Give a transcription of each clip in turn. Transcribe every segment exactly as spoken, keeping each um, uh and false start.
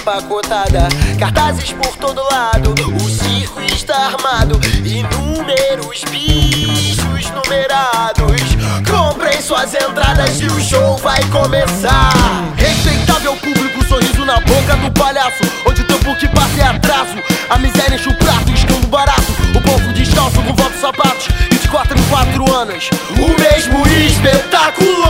empacotada, cartazes por todo lado, o circo está armado, inúmeros bichos numerados. Comprem suas entradas e o show vai começar. Respeitável público, sorriso na boca do palhaço, onde o tempo que passa é atraso. A miséria enche o prato, escambo barato, o povo descalço com votos sapatos, e de quatro em quatro anos o mesmo espetáculo.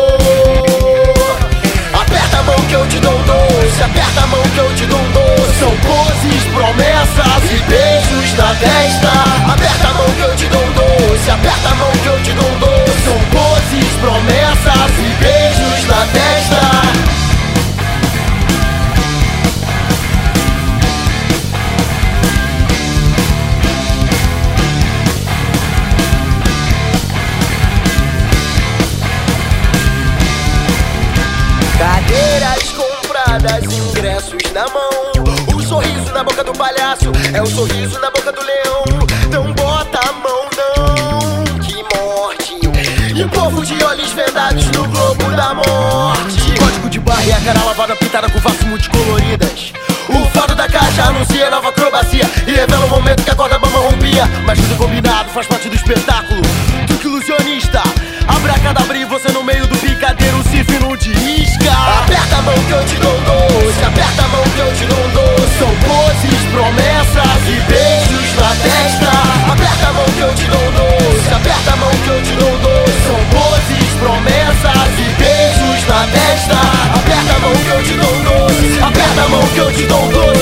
Aperta a mão que eu te dou um doce, aperta a mão que eu te dou um doce. São poses, promessas e beijos na testa. Aperta a mão que eu te dou um doce, aperta a mão que eu te dou um doce. São poses, promessas e beijos na testa. Cadeiras compradas, ingressos na mão, o sorriso na boca do palhaço é o sorriso na boca do leão. Não bota a mão não, que morte. E o povo de olhos vendados no globo da morte. Código de barra e a cara lavada pintada com faces multicoloridas. O fado da caixa anuncia nova acrobacia e revela o momento que a corda bamba rompia. Mas tudo combinado faz parte do espetáculo. Truque ilusionista, abracadabra e você no meio do picadeiro se fino de isca. Aperta a mão que eu te dou um doce, aperta a mão que eu te dou um doce. São poses, promessas e beijos na testa. Aperta a mão que eu te dou um doce, aperta a mão que eu te dou um doce. São poses, promessas e beijos na testa. Aperta a mão que eu te dou um doce, aperta a mão que eu te dou um doce.